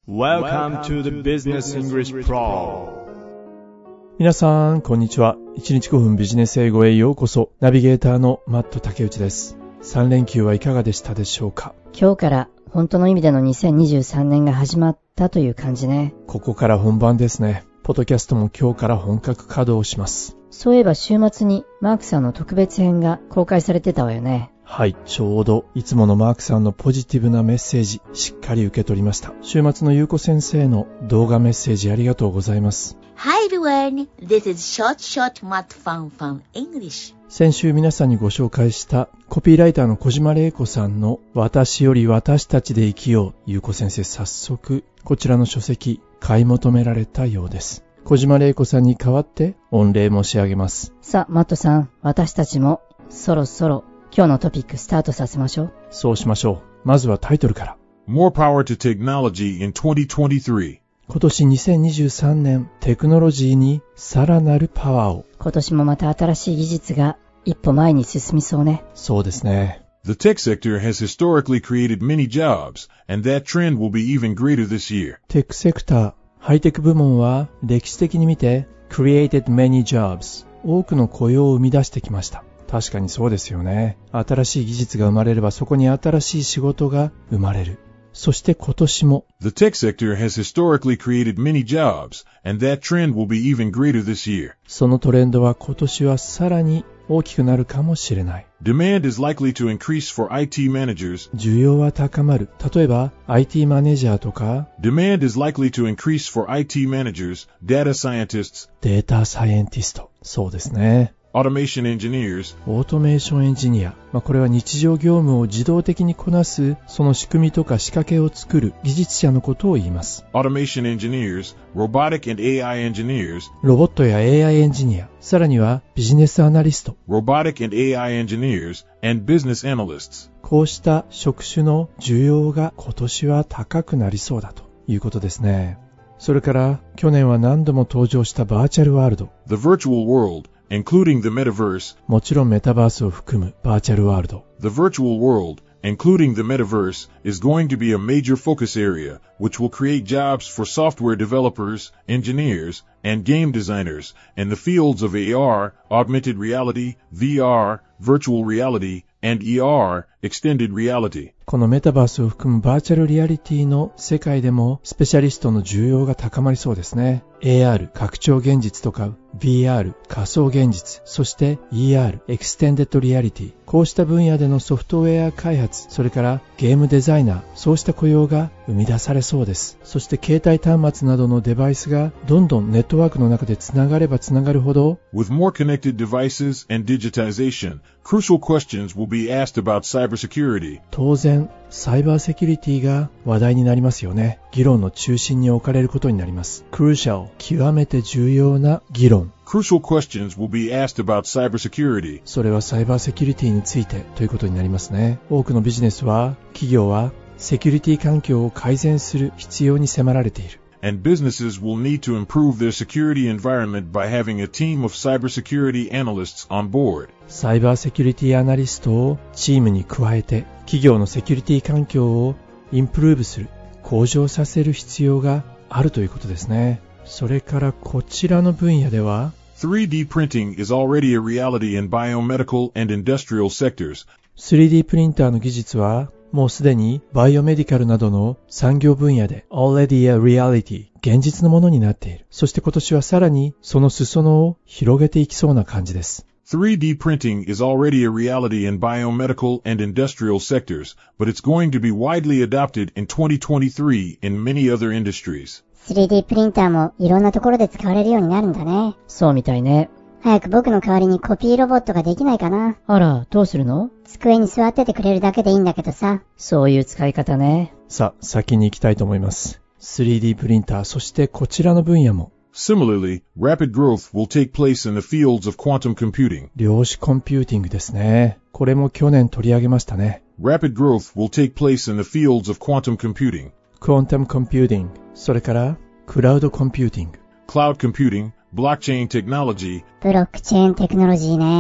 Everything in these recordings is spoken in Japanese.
Welcome to the Business English Pro。 皆さんこんにちは。1日5分ビジネス英語へようこそ。ナビゲーターのマット竹内です。3連休はいかがでしたでしょうか。 今日から本当の意味での2023年が始まったという感じね。 ここから本番ですね。ポッドキャストも今日から本格稼働します。 そういえば週末にマークさんの特別編が公開されてたわよね。 はい、ちょうどいつものマークさんのポジティブなメッセージしっかり受け取りました。週末のゆうこ先生の動画メッセージありがとうございます。 Hi everyone, this is short Matt Fun English。 先週皆さんにご紹介したコピーライターの小島玲子さんの私より私たちで生きよう、ゆうこ先生早速こちらの書籍買い求められたようです。小島玲子さんに代わって御礼申し上げます。 さあマットさん、私たちもそろそろ今日のトピックスタートさせましょう。 そうしましょう。まずはタイトルから。 More power to technology in 2023。 今年2023年、テクノロジーにさらなるパワーを。 今年もまた新しい技術が一歩前に進みそうね。 そうですね。 The tech sector has historically created many jobs, and that trend will be even greater this year. テックセクター、ハイテク部門は歴史的に見て created many jobs、多くの雇用を生み出してきました。確かにそうですよね。新しい技術が生まれればそこに新しい仕事が生まれる。そして今年も The tech sector has historically created many jobs, and that trend will be even greater this year. そのトレンドは今年はさらに大きくなるかもしれない。 Demand is likely to increase for IT managers. 需要は高まる。例えば IT マネージャーとか Demand is likely to increase for IT managers, data scientists, データサイエンティスト。そうですね。 automation engineers, オートメーションエンジニア、これは日常業務を自動的にこなすその仕組みとか仕掛けを作る技術者のことを言います。 automation engineers, robotic and AI engineers, ロボットや AI エンジニア、さらにはビジネスアナリスト、 robotic and AI engineers, and business analysts. こうした職種の需要が今年は高くなりそうだということですね。それから去年は何度も登場したバーチャルワールド、 The virtual world, including the metaverse, もちろんメタバースを含むバーチャルワールド。 the virtual world, including the metaverse, is going to be a major focus area, which will create jobs for software developers, engineers, and game designers in the fields of AR, augmented reality, VR, virtual reality, and ER, extended reality. このメタバースを含むバーチャルリアリティの世界でもスペシャリストの需要が高まりそうですね。AR、拡張現実とか VR、仮想現実、そして ER、エクステンデッドリアリティ。こうした分野でのソフトウェア開発、それからゲームデザイナー、そうした雇用が生み出されそうです。そして携帯端末などのデバイスがどんどんネットワークの中でつながればつながるほど With more connected devices and digitization, crucial questions will be asked about cybersecurity. 当然サイバーセキュリティが話題になりますよね。議論の中心に置かれることになります。Crucial、極めて重要な議論。 Crucial questions will be asked about cybersecurity. それはサイバーセキュリティについてということになりますね。多くのビジネスは、企業はセキュリティ環境を改善する必要に迫られている。 And businesses will need to improve their security environment by having a team of cybersecurity analysts on board. サイバーセキュリティアナリストをチームに加えて、企業のセキュリティ環境をインプルーブする、向上させる必要があるということですね。それからこちらの分野では、 3D printing is already a reality in biomedical and industrial sectors. 3D プリンターの技術はもうすでにバイオメディカルなどの産業分野で already a reality、現実のものになっている。そして今年はさらにその裾野を広げていきそうな感じです。 3D printing is already a reality in biomedical and industrial sectors, but it's going to be widely adopted in 2023 in many other industries. 3D プリンターもいろんなところで使われるようになるんだね。 そうみたいね。 早く僕の代わりにコピーロボットができないかな。 あら、どうするの？ 机に座っててくれるだけでいいんだけどさ。 そういう使い方ね。 さあ、先に行きたいと思います。3D プリンター、そしてこちらの分野も。 Similarly, rapid growth will take place in the fields of quantum computing. 量子コンピューティングですね。これも去年取り上げましたね。 Rapid growth will take place in the fields of quantum computing. クォンタムコンピューティング、それからクラウドコンピューティング。 Cloud computing, blockchain technology, ブロックチェーンテクノロジーね。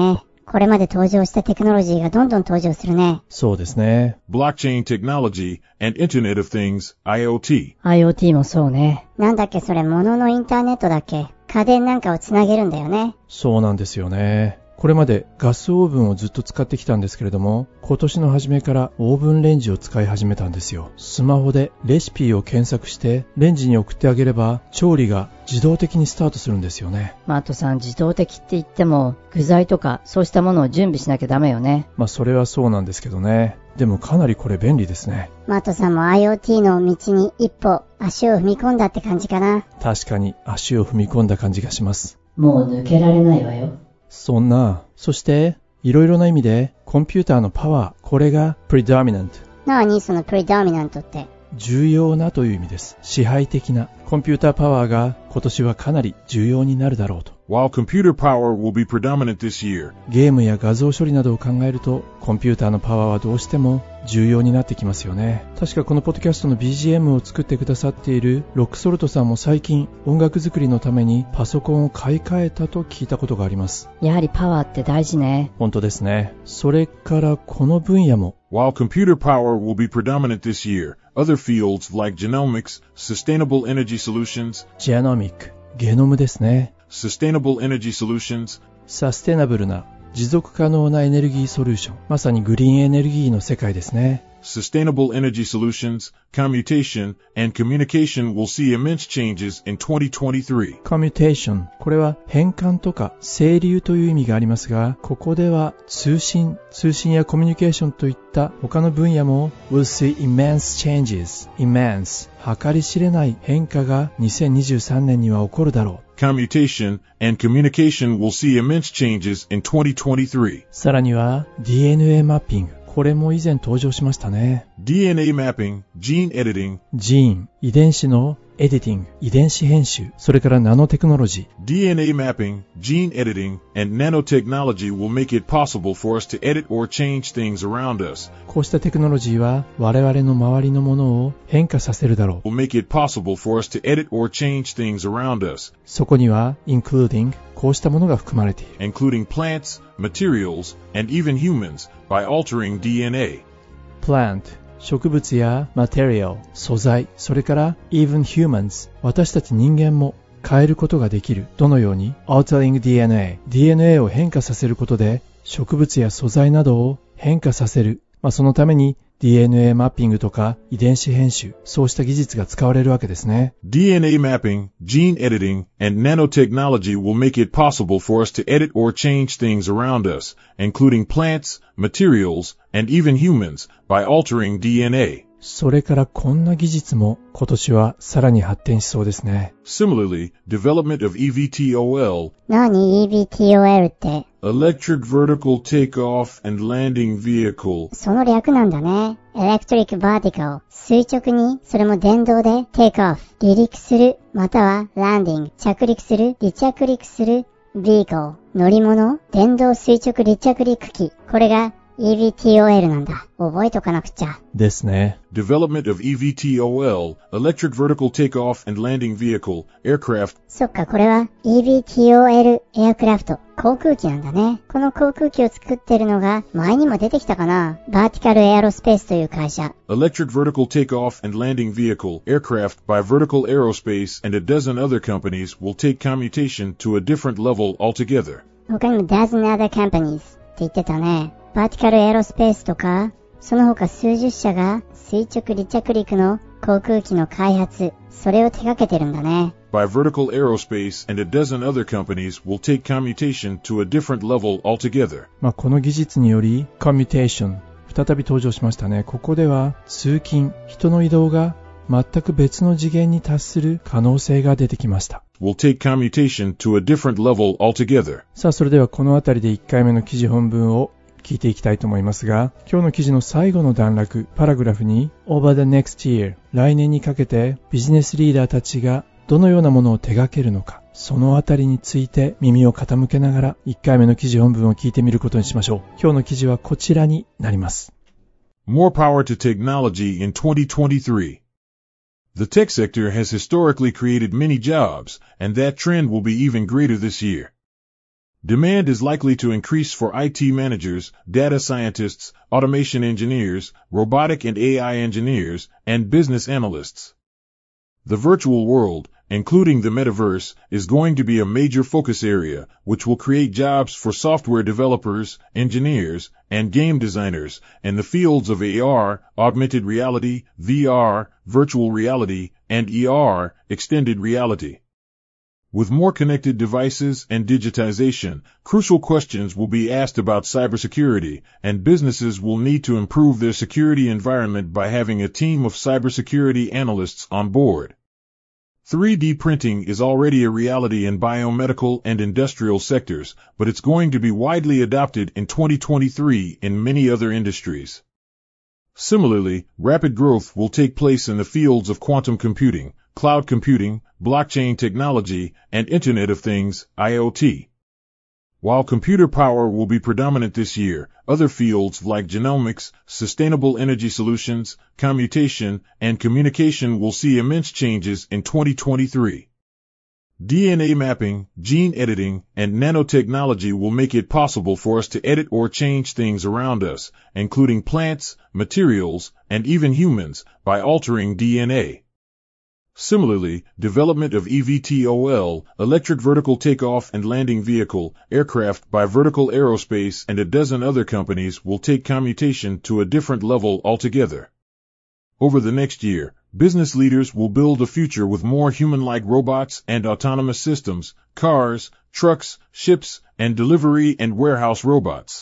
これまで登場したテクノロジーがどんどん登場するね。 そうですね。 Blockchain technology and Internet of Things, IoT. IoT もそうね。 なんだっけそれ、物のインターネットだっけ？家電なんかをつなげるんだよね。 そうなんですよね。これまでガスオーブンをずっと使ってきたんですけれども、今年の初めからオーブンレンジを使い始めたんですよ。スマホでレシピを検索してレンジに送ってあげれば調理が自動的にスタートするんですよね。 マートさん、自動的って言っても具材とかそうしたものを準備しなきゃダメよね。 それはそうなんですけどね。でもかなりこれ便利ですね。 マートさんも IoT の道に一歩足を踏み込んだって感じかな。 確かに足を踏み込んだ感じがします。 もう抜けられないわよ。 そしていろいろな意味でコンピューターのパワー、これが predominant。 何その predominant って？ 重要なという意味です。支配的なコンピューターパワーが今年はかなり重要になるだろうと。 While computer power will be predominant this year, ゲームや画像処理などを考えるとコンピューターのパワーはどうしても重要になってきますよね。確かこのポッドキャストの BGM を作ってくださっているロックソルトさんも最近音楽作りのためにパソコンを買い替えたと聞いたことがあります。 やはりパワーって大事ね。 本当ですね。それからこの分野も while computer power will be predominant this year, other fields like genomics, sustainable energy solutions, ジェノミック、ゲノムですね。 sustainable energy solutions, サステナブルな持続可能なエネルギーソリューション、まさにグリーンエネルギーの世界ですね。 sustainable energy solutions, commutation, and communication will see immense changes in 2023. commutation、これは変換とか整流という意味がありますが、ここでは通信やコミュニケーションといった他の分野も will see immense changes。immense、計り知れない変化が2023年には起こるだろう。 Commutation and communication will see immense changes in 2023. さらには DNA マッピング、これも以前登場しましたね。 DNA mapping, gene editing, ジーン、遺伝子のエディティング、遺伝子編集、それからナノテクノロジー。 DNA mapping, gene editing, and nanotechnology will make it possible for us to edit or change things around us. こうしたテクノロジーは我々の周りのものを変化させるだろう。 Will make it possible for us to edit or change things around us, そこには including こうしたものが含まれている。 including plants, materials, and even humans, by altering DNA. plant、植物や material、素材、それから even humans、私たち人間も変えることができる。どのように altering DNA を変化させることで植物や素材などを変化させる。そのために DNA マッピングとか遺伝子編集、そうした技術が使われるわけですね。 DNA mapping, gene editing, and nanotechnology will make it possible for us to edit or change things around us, including plants, materials, and even humans, by altering DNA. それからこんな技術も今年はさらに発展しそうですね。 Similarly, development of EVTOL, 何 EVTOL って？ Electric Vertical Takeoff and Landing Vehicle, その略なんだね。Electric Vertical。垂直に、それも電動で Take off。離陸する、または Landing。着陸する、離着陸する Vehicle。乗り物、電動垂直離着陸機。これがEVTOL なんだ。覚えとかなくちゃ。 ですね。 development of EVTOL, Electric Vertical Takeoff and Landing Vehicle, aircraft, そっか、これは EVTOL エアクラフト。航空機なんだね。この航空機を作ってるのが前にも出てきたかな。バーティカルエアロスペースという会社。 Electric Vertical Takeoff and Landing Vehicle, aircraft by Vertical Aerospace and a dozen other companies will take commutation to a different level altogether. 他にも dozen other companies って言ってたね。バーティカルエアロスペースとか、その他数十社が垂直離着陸の航空機の開発、それを手掛けてるんだね。 By Vertical Aerospace and a dozen other companies will take commutation to a different level altogether. この技術によりコミュテーション、再び登場しましたね。ここでは通勤、人の移動が全く別の次元に達する可能性が出てきました。 Will take commutation to a different level altogether. さあ、それではこのあたりで1回目の記事本文を聞いていきたいと思いますが、今日の記事の最後の段落、パラグラフに Over the next year、来年にかけてビジネスリーダーたちがどのようなものを手掛けるのか、そのあたりについて耳を傾けながら1回目の記事本文を聞いてみることにしましょう。今日の記事はこちらになります。 More power to technology in 2023. The tech sector has historically created many jobs, and that trend will be even greater this year. Demand is likely to increase for IT managers, data scientists, automation engineers, robotic and AI engineers, and business analysts. The virtual world, including the metaverse, is going to be a major focus area, which will create jobs for software developers, engineers, and game designers in the fields of AR, augmented reality, VR, virtual reality, and ER, extended reality. With more connected devices and digitization, crucial questions will be asked about cybersecurity, and businesses will need to improve their security environment by having a team of cybersecurity analysts on board. 3D printing is already a reality in biomedical and industrial sectors, but it's going to be widely adopted in 2023 in many other industries. Similarly, rapid growth will take place in the fields of quantum computing, cloud computing, blockchain technology, and Internet of Things, IoT. While computer power will be predominant this year, other fields like genomics, sustainable energy solutions, commutation, and communication will see immense changes in 2023. DNA mapping, gene editing, and nanotechnology will make it possible for us to edit or change things around us, including plants, materials, and even humans, by altering DNA. Similarly, development of eVTOL, electric vertical takeoff and landing vehicle, aircraft by Vertical Aerospace and a dozen other companies will take commutation to a different level altogether. Over the next year, business leaders will build a future with more human-like robots and autonomous systems, cars, trucks, ships, and delivery and warehouse robots.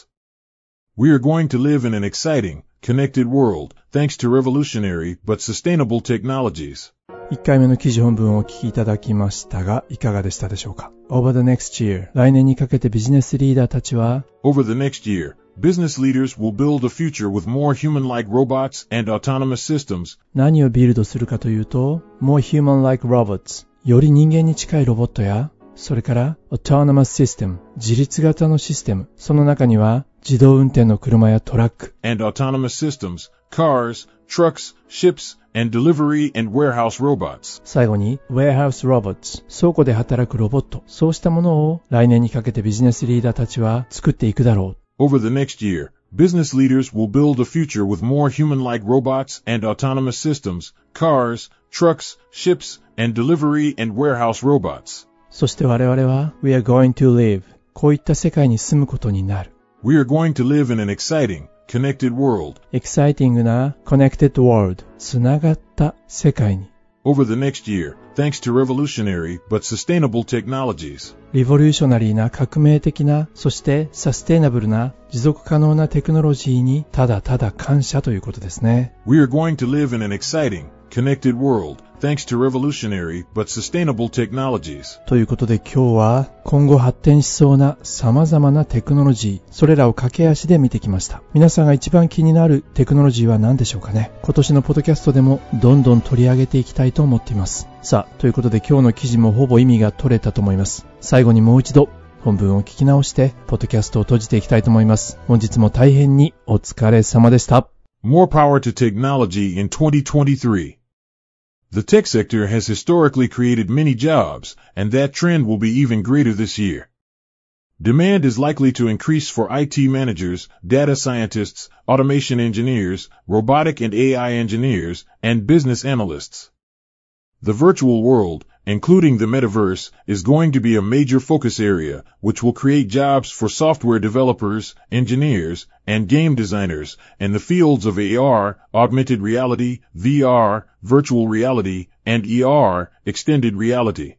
We are going to live in an exciting, connected world, thanks to revolutionary but sustainable technologies. 1回目の記事本文をお聞きいただきましたが、いかがでしたでしょうか。Over the next year、来年にかけてビジネスリーダーたちは、 Over the next year, business leaders will build a future with more human-like robots and autonomous systems. 何をビルドするかというと、more human-like robots、より人間に近いロボットや、それから、autonomous system、自律型のシステム、その中には、自動運転の車やトラック、 and autonomous systems, cars, trucks, ships, and delivery and warehouse robots. 最後に warehouse robots 倉庫で働くロボット、そうしたものを来年にかけてビジネスリーダーたちは作っていくだろう。 Over the next year, business leaders will build a future with more human-like robots and autonomous systems, cars, trucks, ships, and delivery and warehouse robots. そして我々は We are going to live こういった世界に住むことになる。 We are going to live in an exciting, connected world. エキサイティングな connected world つながった世界に。 Over the next year, thanks to revolutionary but sustainable technologies. リボリューショナリーな革命的な、そしてサステイナブルな持続可能なテクノロジーにただただ感謝ということですね。 We are going to live in an exciting, connected world, thanks to revolutionary but sustainable technologies. ということで今日は今後発展しそうな様々なテクノロジー、それらを駆け足で見てきました。皆さんが一番気になるテクノロジーは何でしょうかね。今年のポッドキャストでもどんどん取り上げていきたいと思っています。さあ、ということで今日の記事もほぼ意味が取れたと思います。最後にもう一度本文を聞き直してポッドキャストを閉じていきたいと思います。本日も大変にお疲れ様でした。 More power to technology in 2023. The tech sector has historically created many jobs, and that trend will be even greater this year. Demand is likely to increase for IT managers, data scientists, automation engineers, robotic and AI engineers, and business analysts. The virtual world, including the metaverse, is going to be a major focus area, which will create jobs for software developers, engineers, and game designers in the fields of AR, augmented reality, VR, virtual reality, and ER, extended reality.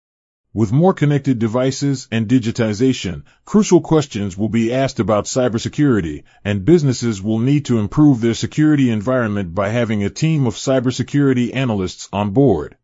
With more connected devices and digitization, crucial questions will be asked about cybersecurity, and businesses will need to improve their security environment by having a team of cybersecurity analysts on board.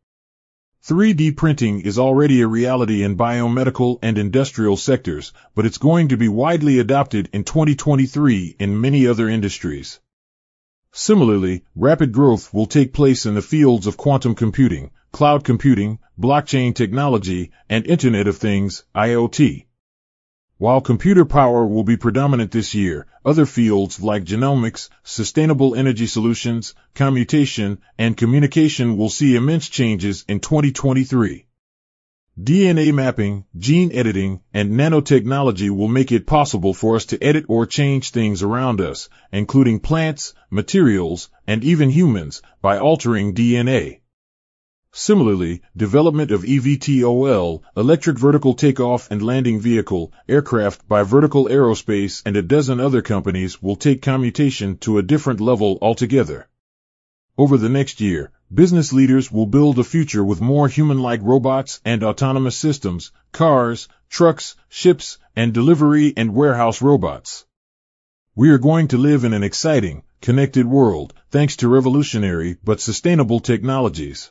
3D printing is already a reality in biomedical and industrial sectors, but it's going to be widely adopted in 2023 in many other industries. Similarly, rapid growth will take place in the fields of quantum computing, cloud computing, blockchain technology, and Internet of Things, IoT. While computer power will be predominant this year, other fields like genomics, sustainable energy solutions, commutation, and communication will see immense changes in 2023. DNA mapping, gene editing, and nanotechnology will make it possible for us to edit or change things around us, including plants, materials, and even humans, by altering DNA. Similarly, development of eVTOL, electric vertical takeoff and landing vehicle, aircraft by Vertical Aerospace and a dozen other companies will take commutation to a different level altogether. Over the next year, business leaders will build a future with more human-like robots and autonomous systems, cars, trucks, ships, and delivery and warehouse robots. We are going to live in an exciting, connected world, thanks to revolutionary but sustainable technologies.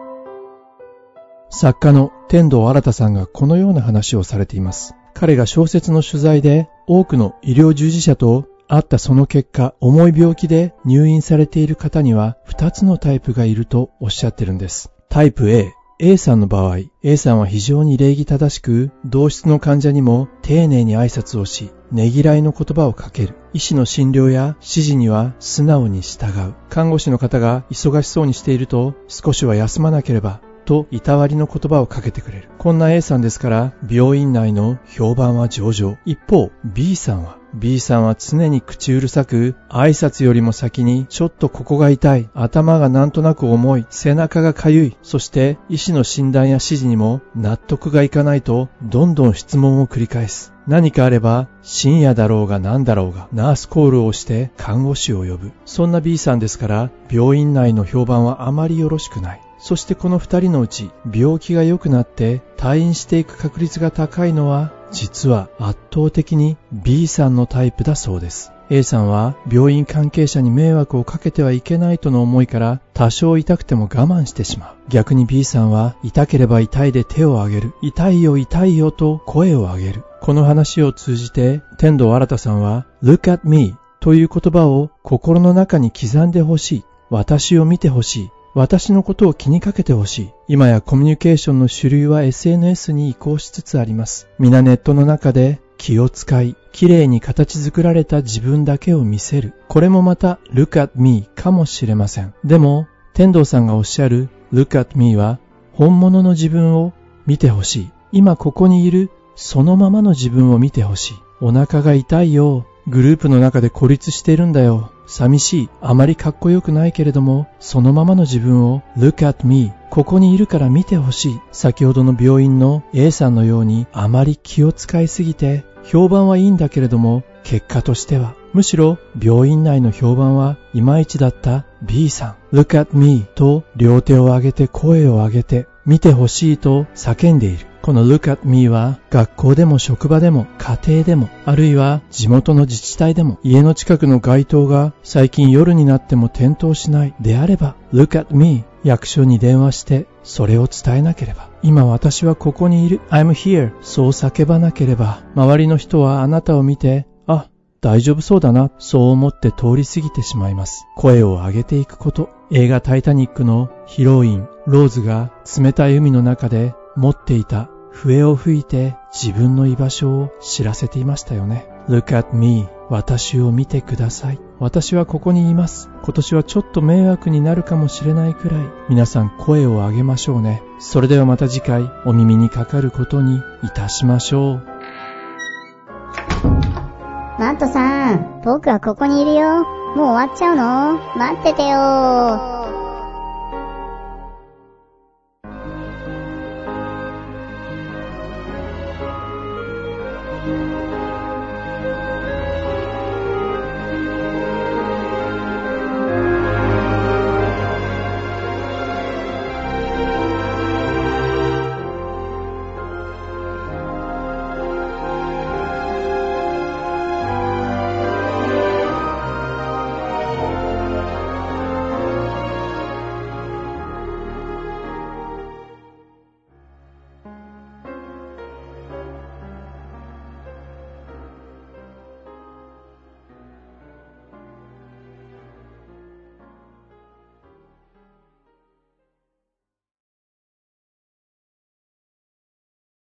作家の天童新さんがこのような話をされています。彼が小説の取材で多くの医療従事者と会ったその結果、重い病気で入院されている方には2つのタイプがいるとおっしゃってるんです。タイプ A、A さんの場合、A さんは非常に礼儀正しく、同室の患者にも丁寧に挨拶をし、ねぎらいの言葉をかける。医師の診療や指示には素直に従う。看護師の方が忙しそうにしていると、少しは休まなければ、といたわりの言葉をかけてくれる。こんな A さんですから病院内の評判は上々。一方 B さんは常に口うるさく、挨拶よりも先にちょっとここが痛い、頭がなんとなく重い、背中がかゆい、そして医師の診断や指示にも納得がいかないとどんどん質問を繰り返す。何かあれば深夜だろうが何だろうがナースコールをして看護師を呼ぶ。そんな B さんですから病院内の評判はあまりよろしくない。そしてこの2人のうち病気が良くなって退院していく確率が高いのは実は圧倒的に B さんのタイプだそうです。A さんは病院関係者に迷惑をかけてはいけないとの思いから多少痛くても我慢してしまう。逆に B さんは痛ければ痛いで手を挙げる。痛いよ痛いよと声を上げる。この話を通じて天童新さんは Look at me という言葉を心の中に刻んでほしい。私を見てほしい。私のことを気にかけてほしい。今やコミュニケーションの主流は SNS に移行しつつあります。皆ネットの中で気を使い、綺麗に形作られた自分だけを見せる。これもまた Look at me かもしれません。でも、天童さんがおっしゃる Look at me は本物の自分を見てほしい。今ここにいるそのままの自分を見てほしい。お腹が痛いよ。グループの中で孤立しているんだよ。寂しい。あまりかっこよくないけれども、そのままの自分を Look at me。ここにいるから見てほしい。先ほどの病院の A さんのようにあまり気を使いすぎて、評判はいいんだけれども、結果としては、むしろ病院内の評判はいまいちだった B さん。Look at me と両手を上げて声を上げて、見てほしいと叫んでいる。この Look at me は学校でも職場でも家庭でもあるいは地元の自治体でも家の近くの街灯が最近夜になっても点灯しないであれば Look at me 役所に電話してそれを伝えなければ今私はここにいる I'm here そう叫ばなければ周りの人はあなたを見てあ大丈夫そうだなそう思って通り過ぎてしまいます。声を上げていくこと映画タイタニックのヒロインローズが冷たい海の中で持っていた笛を吹いて自分の居場所を知らせていましたよね。Look at me 私を見てください。私はここにいます。今年はちょっと迷惑になるかもしれないくらい皆さん声を上げましょうね。それではまた次回お耳にかかることにいたしましょう。 マットさん、僕はここにいるよ。もう終わっちゃうの？待っててよ。